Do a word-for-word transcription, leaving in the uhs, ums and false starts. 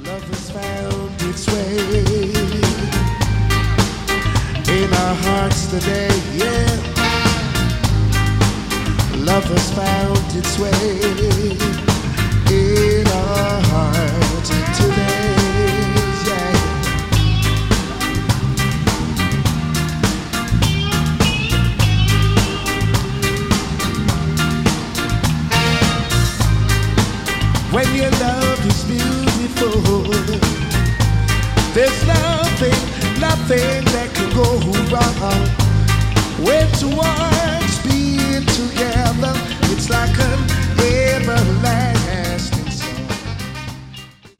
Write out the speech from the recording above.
Love has found its way in our hearts today, yeah. Love has found its way in our hearts today, yeah. When your love is beautiful, there's nothing, nothing that can go wrong. When two hearts being together, it's like an